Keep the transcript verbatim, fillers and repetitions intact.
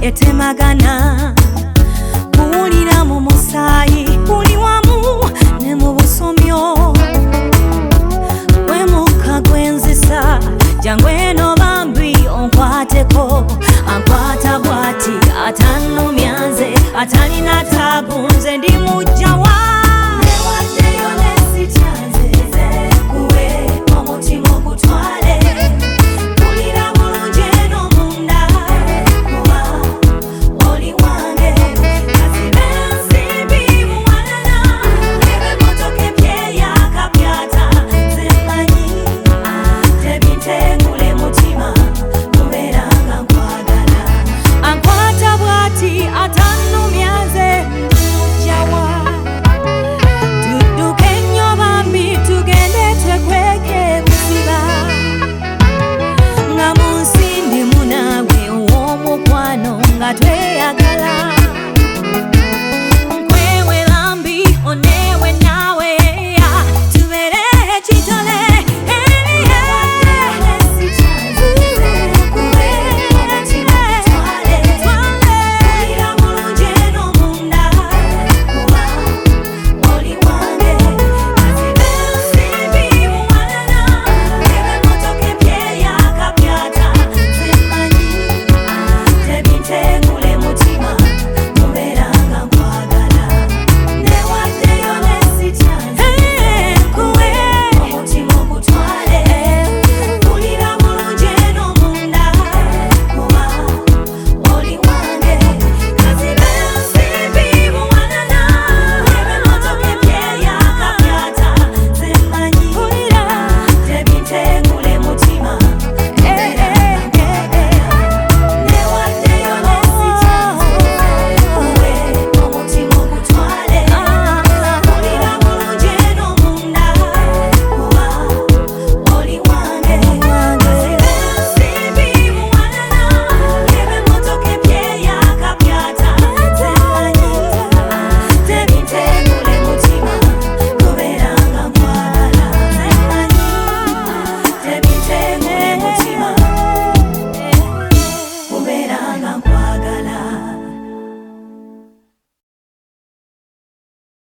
etemagana kuwulira mu musaayi kuli wamu ne mu busomyo gwe mukka gwenzisa jangu eno bambi onkwateko ankwata bwati atannumya nze atalina taabu nze ndi mujjawa newaddeyo nesityanze kuwe omutima ogutwale kulira bulungi eno munda kuba oli wange kazibe ensimbi muwalana n'ebimotoka ebyeyakapyata nze mmanyi tebintengule mutima kubeeranga nkwagala ankwata bwati atannumya nze ndi mujjawa tudduke nnyo bambi tugende twekweke buziba nga mu nsi ndimu naawe ow'omukwano nga twe